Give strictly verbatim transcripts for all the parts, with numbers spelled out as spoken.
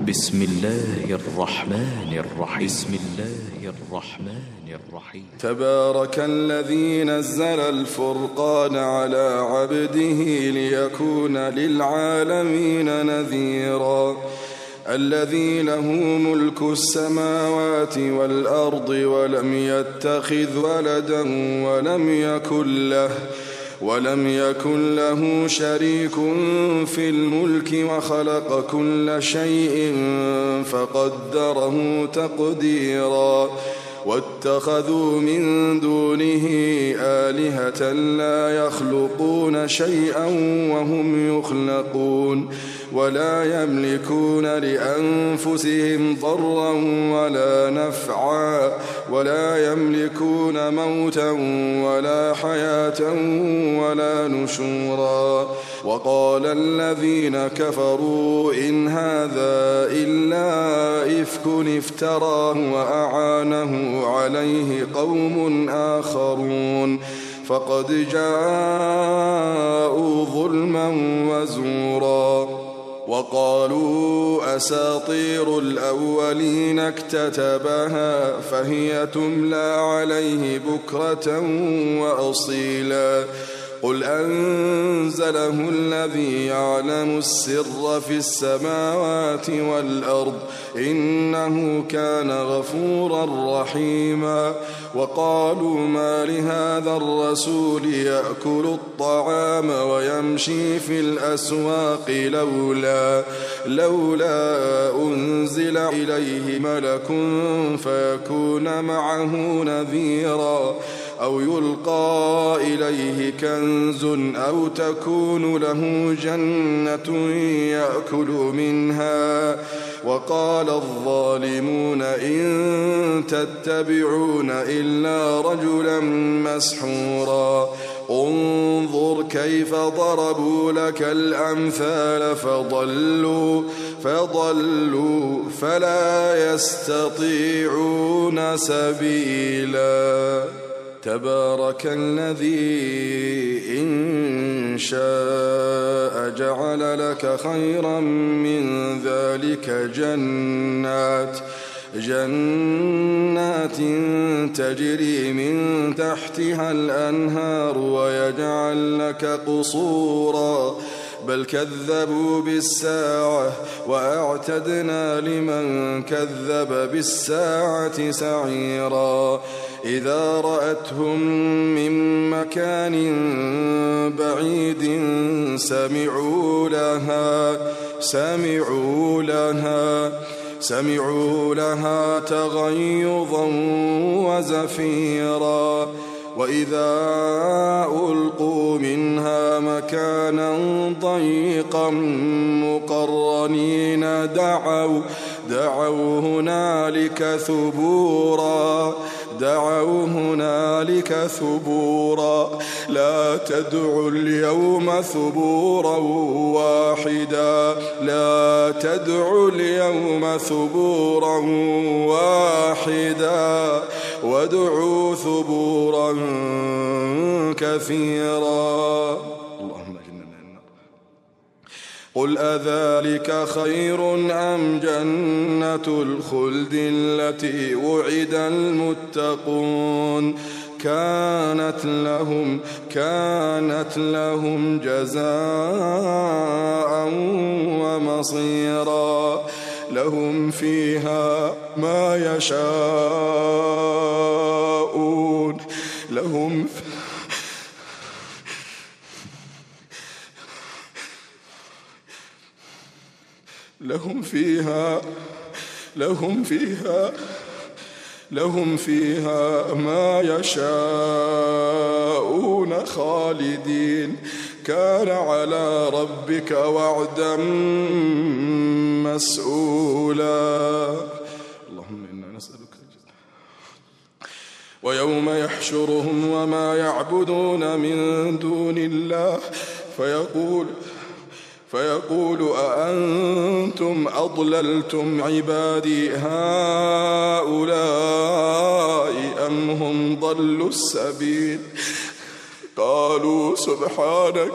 بسم الله الرحمن الرحيم بسم الله الرحمن الرحيم تبارك الذي نزل الفرقان على عبده ليكون للعالمين نذيرا الذي له ملك السماوات والأرض ولم يتخذ ولدا ولم يكن له ولم يكن له شريك في الملك وخلق كل شيء فقدره تقديرا واتخذوا من دونه آلهة لا يخلقون شيئا وهم يخلقون ولا يملكون لأنفسهم ضرا ولا نفعا ولا يملكون موتا ولا حياة ولا نشورا وقال الذين كفروا إن هذا إلا إفك افتراه وأعانه عليه قوم آخرون فقد جاءوا ظلما وزورا وقالوا أساطير الأولين اكتتبها فهي تملى عليه بكرة وأصيلا قل أنزله الذي يعلم السر في السماوات والأرض إنه كان غفورا رحيما وقالوا ما لهذا الرسول يأكل الطعام ويمشي في الأسواق لولا لولا أنزل إليه ملك فيكون معه نذيرا أو يلقى إليه كنز أو تكون له جنة يأكل منها وقال الظالمون إن تتبعون إلا رجلا مسحورا انظر كيف ضربوا لك الأمثال فضلوا فضلوا فلا يستطيعون سبيلا تبارك الذي إن شاء جعل لك خيرا من ذلك جنات جنات تجري من تحتها الأنهار ويجعل لك قصورا بل كذبوا بالساعة وأعتدنا لمن كذب بالساعة سعيرا إذا رأتهم من مكان بعيد سمعوا لها سمعوا لها سمعوا لها تغيظا وزفيرا وإذا ألقوا منها مكانا ضيقا مقرنين دعوا دعوا هنالك ثبورا دعوا هنالك ثبورا لا تدعوا اليوم ثبورا واحدا لا تدعوا اليوم ثبورا واحدا وادعوا ثبورا كثيرا اللهم إننا قل أذلك خير أم جنة الخلد التي وعد المتقون كانت لهم كانت لهم جزاء ومصيرا لهم فيها ما يشاءون لهم لهم فيها لهم فيها لهم فيها ما يشاءون خالدين كان على ربك وعدا مسؤولا اللهم إنا نسألك الجنة ويوم يحشرهم وما يعبدون من دون الله فيقول فيقول أأنتم أضللتم عبادي هؤلاء أم هم ضلوا السبيل قالوا سبحانك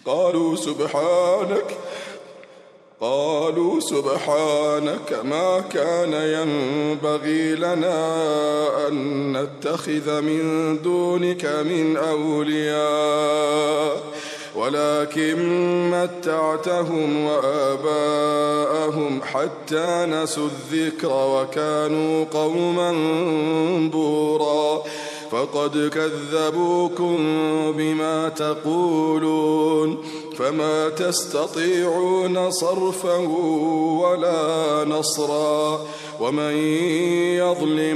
قالوا سبحانك قالوا سبحانك ما كان ينبغي لنا أن نتخذ من دونك من أولياء ولكن متعتهم وآباءهم حتى نسوا الذكر وكانوا قوما بورا فقد كذبوكم بما تقولون فما تستطيعون صرفا ولا نصرا ومن يظلم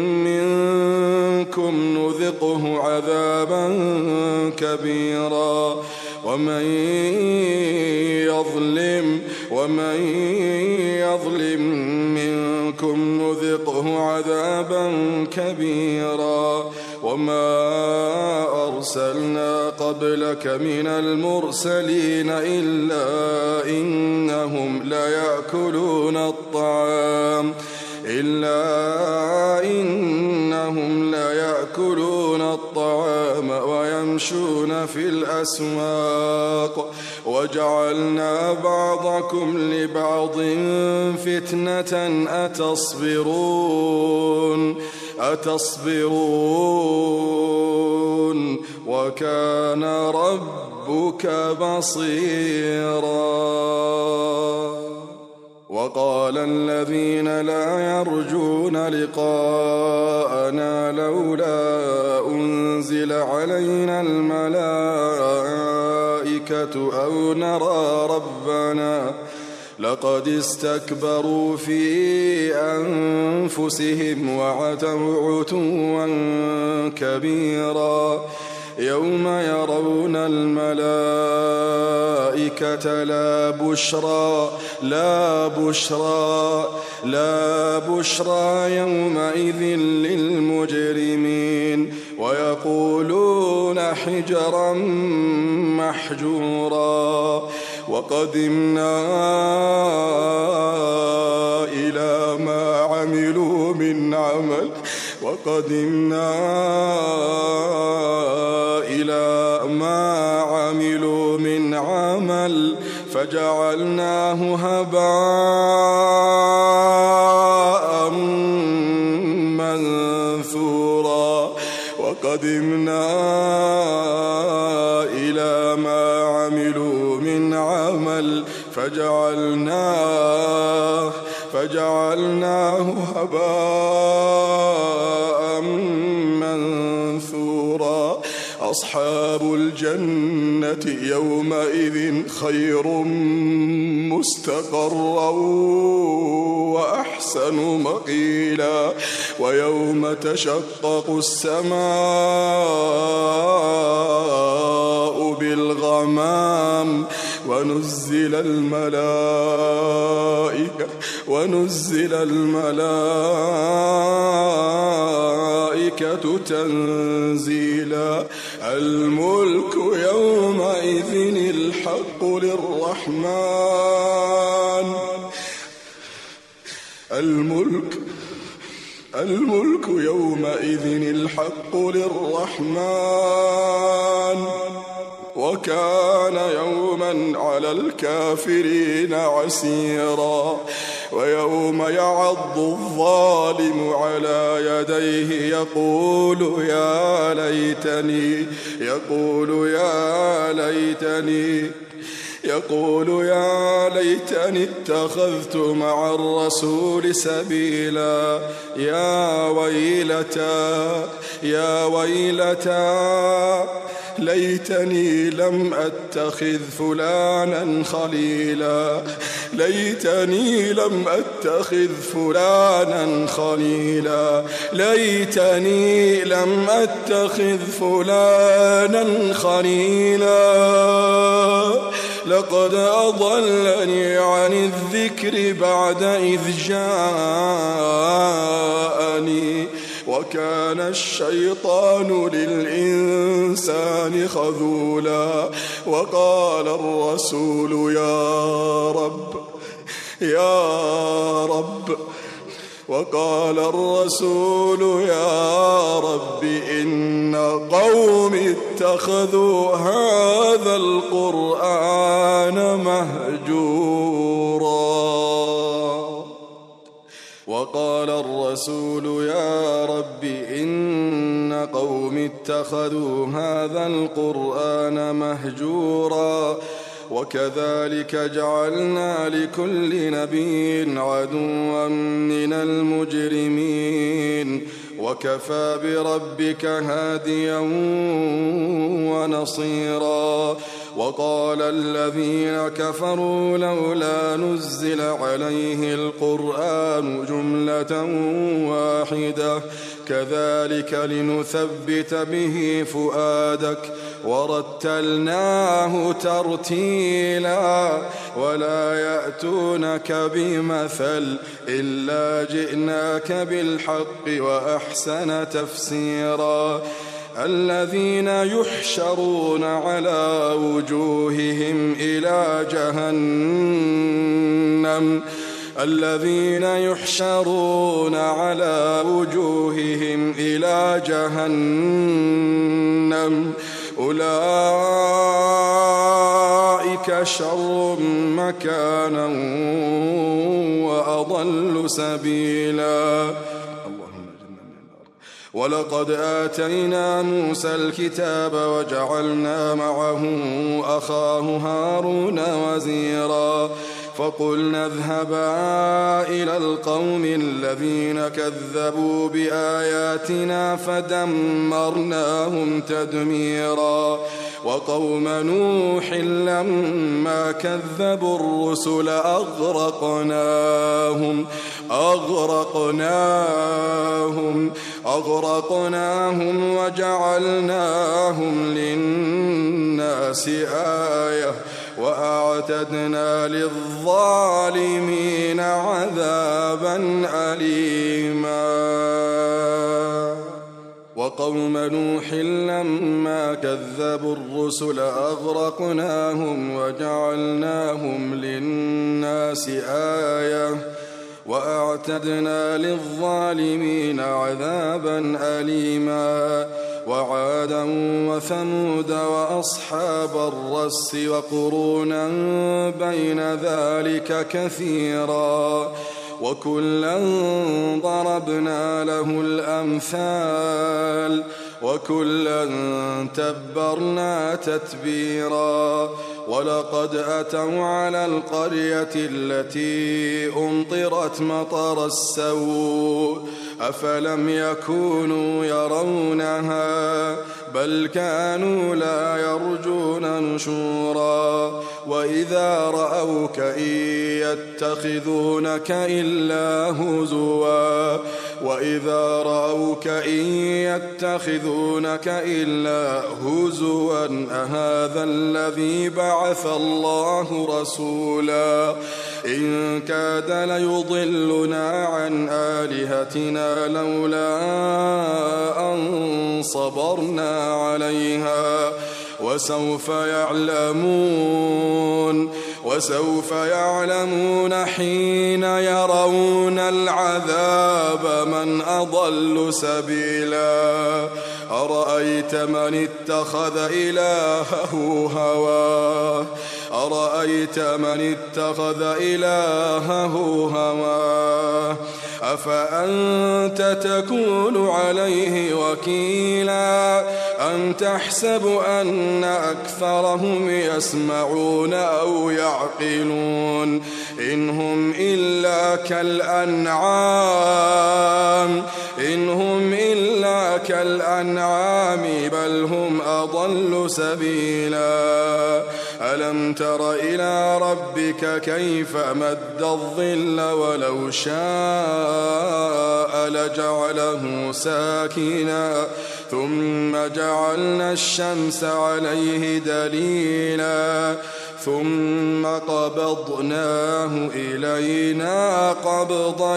منكم نذقه عذابا كبيرا ومن يظلم ومن يظلم منكم نذقه عذابا كبيرا وما أرسلنا قبلك من المرسلين إلا إنهم ليأكلون الطعام إلا إنهم ليأكلون الطعام ويمشون في الأسواق وجعلنا بعضكم لبعض فتنة أتصبرون أتصبرون وكان ربك بصيرا. وقال الذين لا يرجون لقاءنا لولا أنزل علينا الملائكة أو نرى ربنا لقد استكبروا في أنفسهم وعتوا عتوا كبيرا يوم يرون الملائكة لا بشرى لا بشرى لا بشرى يومئذ للمجرمين ويقولون حجرا محجورا وقدمنا إلى ما عملوا من عمل وقدمنا إلى ما عملوا من عمل فجعلناه هباء منثورا وقدمنا إلى ما عملوا من عمل فجعلناه فجعلناه هباء منثورا أصحاب الجنة يومئذ خير مستقرا وأحسن مقيلا ويوم تشقق السماء بالغمام ونزل الملائكة ونزل الملائكة تنزيلا الملك يومئذ الحق للرحمن الملك الملك يومئذ الحق للرحمن وكان يوما على الكافرين عسيرا ويوم يعض الظالم على يديه يقول يا ليتني يقول يا ليتني يقول يا ليتني اتخذت مع الرسول سبيلا يا ويلتى يا ويلتى ليتني لم أتخذ فلانا خليلا ليتني لم أتخذ فلانا خليلا ليتني لم أتخذ فلانا خليلا لقد أضلني عن الذكر بعد إذ جاءني وكان الشيطان للإنسان خذولا وقال الرسول يا رب يا رب وقال الرسول يا رب إن قوم اتخذوا هذا القرآن مهجورا وقال الرسول يا رب إن قوم اتخذوا هذا القرآن مهجورا وكذلك جعلنا لكل نبي عدوا من المجرمين وكفى بربك هاديا ونصيرا وقال الذين كفروا لولا نزل عليه القرآن جملة واحدة كذلك لنثبت به فؤادك ورتلناه ترتيلا ولا يأتونك بمثل إلا جئناك بالحق وأحسن تفسيرا الذين يحشرون على وجوههم إلى جهنم الذين يحشرون على وجوههم إلى جهنم أولئك شر مكانا وأضل سبيلا ولقد آتينا موسى الكتاب وجعلنا معه أخاه هارون وزيرا فقلنا اذهبا إلى القوم الذين كذبوا بآياتنا فدمرناهم تدميرا وقوم نوح لما كذبوا الرسل أغرقناهم أغرقناهم أغرقناهم وجعلناهم للناس آية وأعتدنا للظالمين عذابا أليما وقوم نوح لما كذبوا الرسل أغرقناهم وجعلناهم للناس آية وأعتدنا للظالمين عذابا أليما وعادا وثمود وأصحاب الرس وقرونا بين ذلك كثيرا وكلا ضربنا له الأمثال وكلا تبرنا تتبيرا ولقد أتوا على القرية التي أمطرت مطر السوء أفلم يكونوا يرونها بل كانوا لا يرجون نشورا وإذا رأوك إن يتخذونك إلا هزوا وإذا رأوك إن يتخذونك إلا هزوا أهذا الذي بعث الله رسولا إن كاد ليضلنا عن آلهتنا لولا أن صبرنا عليها وسوف يعلمون وسوف يعلمون حين يرون العذاب من أضل سبيلا أرأيت من اتخذ إلهه هواه أرأيت من اتخذ إلهه هواه أفأنت تكون عليه وكيلا أم تحسب أن أكثرهم يسمعون أو يعقلون إن هم إلا كالأنعام إن هم إلا كالأنعام بل هم أضل سبيلا ألم تر إلى ربك كيف مد الظل ولو شاء لجعله ساكنا ثم جعلنا الشمس عليه دليلا ثم قبضناه إلينا قبضا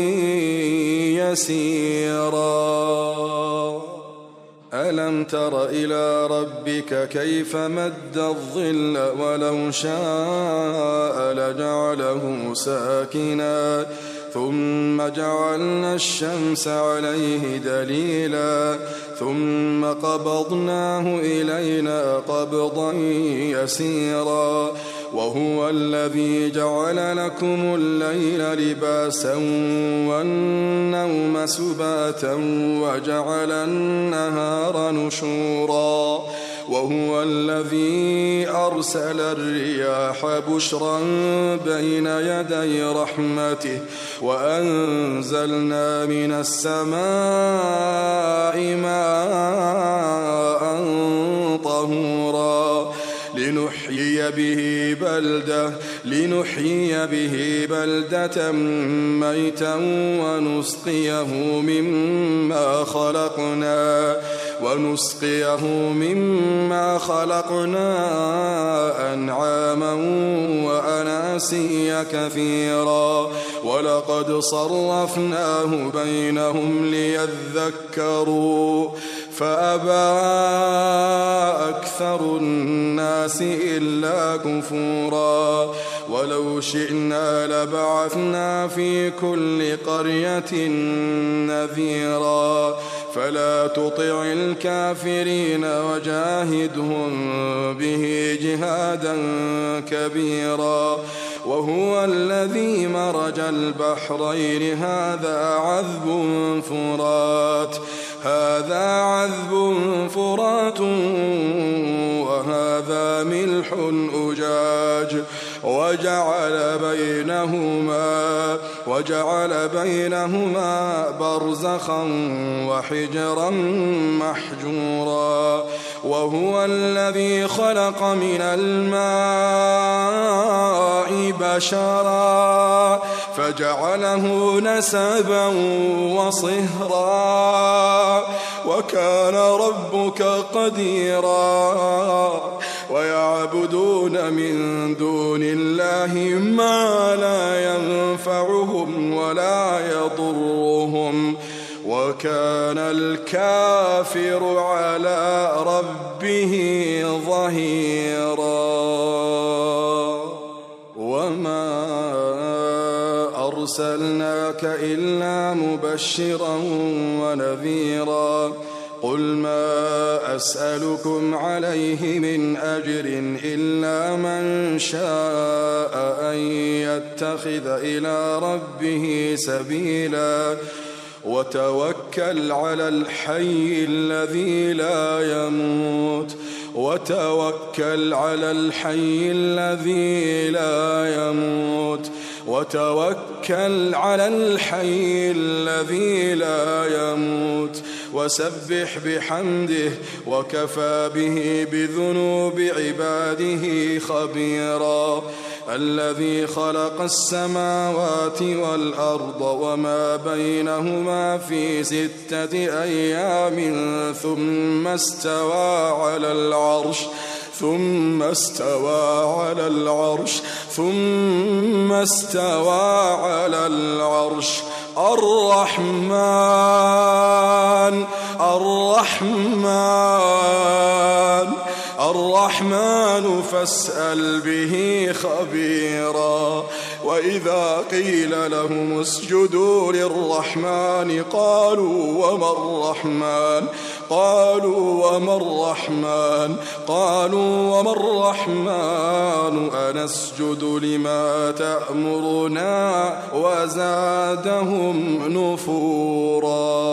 يسيرا ألم تر إلى ربك كيف مد الظل ولو شاء لجعله ساكنا ثم جعلنا الشمس عليه دليلا ثم قبضناه إلينا قبضا يسيرا وهو الذي جعل لكم الليل لباسا والنوم سباتا وجعل النهار نشورا وهو الذي أرسل الرياح بشرا بين يدي رحمته وأنزلنا من السماء ماء طهورا لنحيي به بلدة لنحيي به بلدة ميتا ونسقيه مما خلقنا ونسقيه مما خلقنا أنعاما وأناسيا كثيرا ولقد صرفناه بينهم ليذكروا فأبى أكثر الناس إلا كفورا ولو شئنا لبعثنا في كل قرية نذيرا فلا تطع الكافرين وجاهدهم به جهادا كبيرا وهو الذي مرج البحرين هذا عذب فرات هذا عذب فرات وهذا ملح أجاج وجعل بينهما وجعل بينهما برزخا وحجرا محجورا وهو الذي خلق من الماء بشرا فجعله نسبا وصهرا وكان ربك قديرا ويعبدون من دون الله ما لا ينفعهم ولا يضرهم وكان الكافر على ربه ظهيرا وما أرسلناك إلا مبشرا ونذيرا قل ما أسألكم عليه من أجر إلا من شاء أن يتخذ إلى ربه سبيلا وتوكل على الحي الذي لا يموت وتوكل على الحي الذي لا يموت وتوكل على الحي الذي لا يموت وسبح بحمده وكفى به بذنوب عباده خبيرا الذي خلق السماوات والأرض وما بينهما في ستة أيام ثم استوى على العرش ثم استوى على العرش ثم استوى على العرش الرحمن الرحمن الرحمن فاسأل به خبيرا وإذا قيل لهم اسجدوا للرحمن قالوا وما الرحمن قالوا وما الرحمن قالوا وما الرحمن أنسجد لما تأمرنا وزادهم نفورا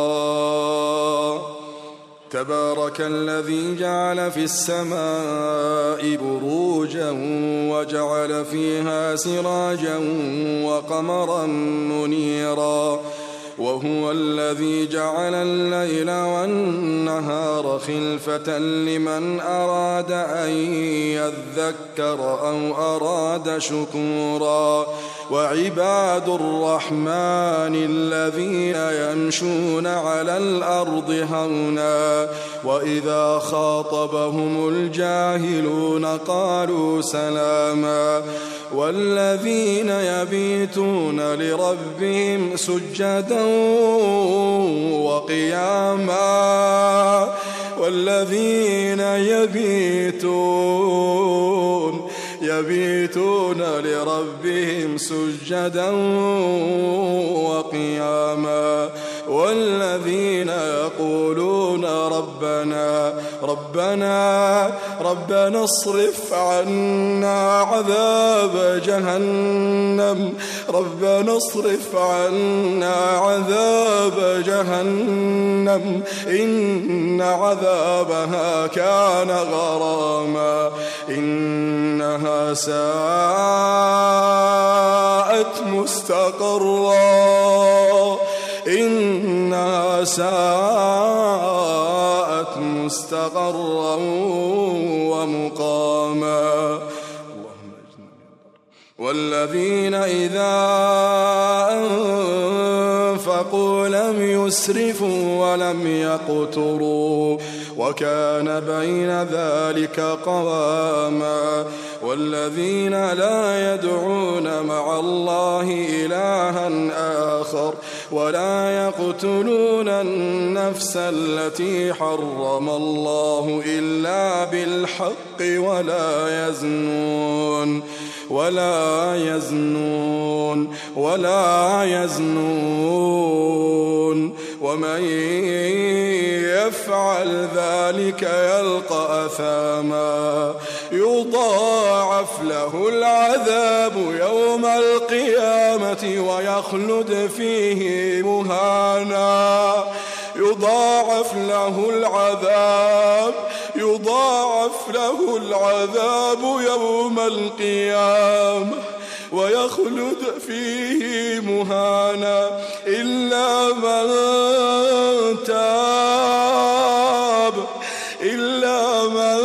تبارك الذي جعل في السماء بروجا وجعل فيها سراجا وقمرا منيرا وهو الذي جعل الليل والنهار خلفة لمن أراد أن يذكر أو أراد شكورا وعباد الرحمن الذين يمشون على الأرض هونا وإذا خاطبهم الجاهلون قالوا سلاما والذين يبيتون لربهم سجدا وقياما والذين يبيتون يبيتون لربهم سجدا وقياما والذين يقولون ربنا ربنا ربنا اصرف عنا عذاب جهنم ربنا اصرف عنا عذاب جهنم إن عذابها كان غراما إنها ساءت مستقرا إنها ساءت مستقرا ومقاما والذين إذا أنفقوا لم يسرفوا ولم يقتروا وكان بين ذلك قواما والذين لا يدعون مع الله إلها آخر ولا يقتلون النفس التي حرم الله إلا بالحق ولا يزنون ولا يزنون ولا يزنون ومن يفعل ذلك يلقى أثاما يضاعف له العذاب يوم القيامة ويخلد فيه مهانا يضاعف له العذاب يضاعف له العذاب يوم القيامة ويخلد فيه مهانا إلا من تاب إلا من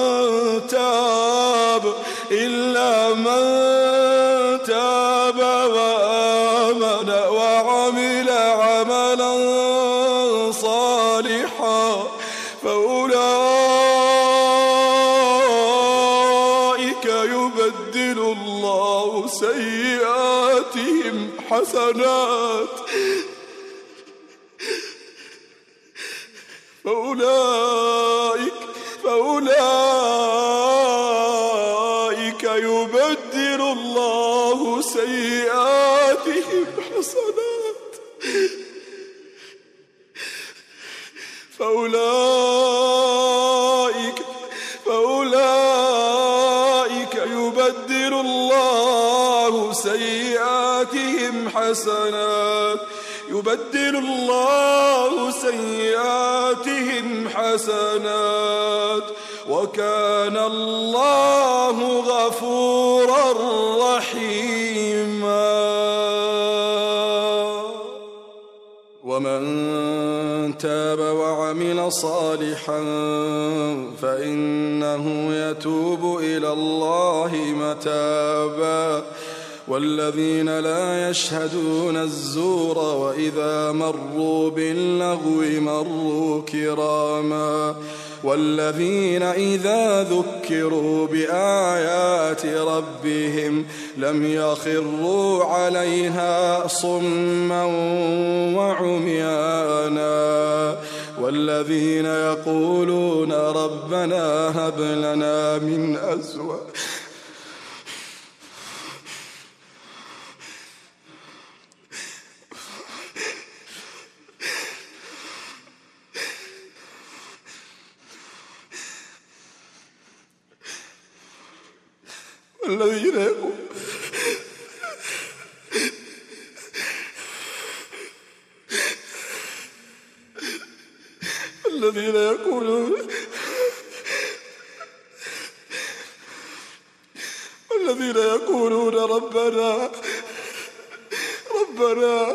تاب إلا من تاب وآمن وعمل عملا صالحا فأولئك يبدل الله سيئاتهم حسنات فأولئك فأولئك يبدل الله سيئاتهم حسنات فأولئك فأولئك يبدل الله سيئاتهم حسنات يبدل الله سيئاتهم حسنات وكان الله غفورا رحيما ومن تاب وعمل صالحا فإنه يتوب إلى الله متابا والذين لا يشهدون الزور وإذا مروا باللغو مروا كراما والذين إذا ذكروا بآيات ربهم لم يخروا عليها صما وعميانا والذين يقولون ربنا هب لنا من أزواجنا الذين يقول الذين يقولون الذين يقولون ربنا ربنا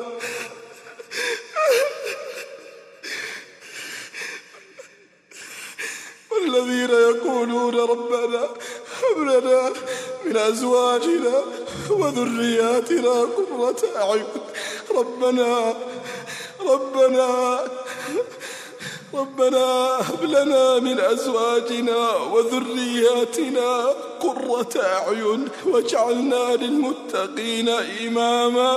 والذين يقولون ربنا هب لنا من أزواجنا وذرياتنا قرة أعين ربنا ربنا ربنا هب لنا من أزواجنا وذرياتنا قرة أعين واجعلنا للمتقين إماما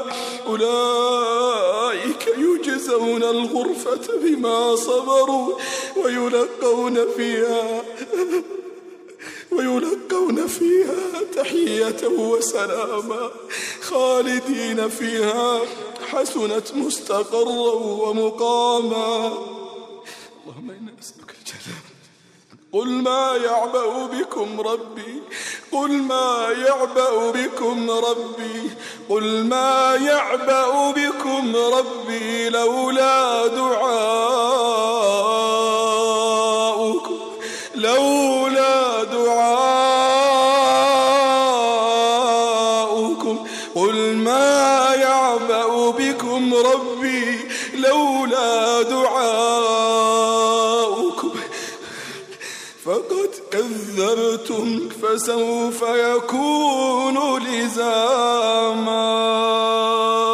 أولئك يجزون الغرفة بما صبروا ويلقون فيها ويلقون فيها تحية وسلاما خالدين فيها حسنت مستقرا ومقاما. اللهم إنا نسألك الجنة. قل ما يعبأ بكم ربي قل ما يعبأ بكم ربي قل ما يعبأ بكم ربي لولا دعاؤكم لولا دعاؤكم قل ما يعبأ بكم ربي لولا دعاؤكم فقد كذبتم فسوف يكون لزاما.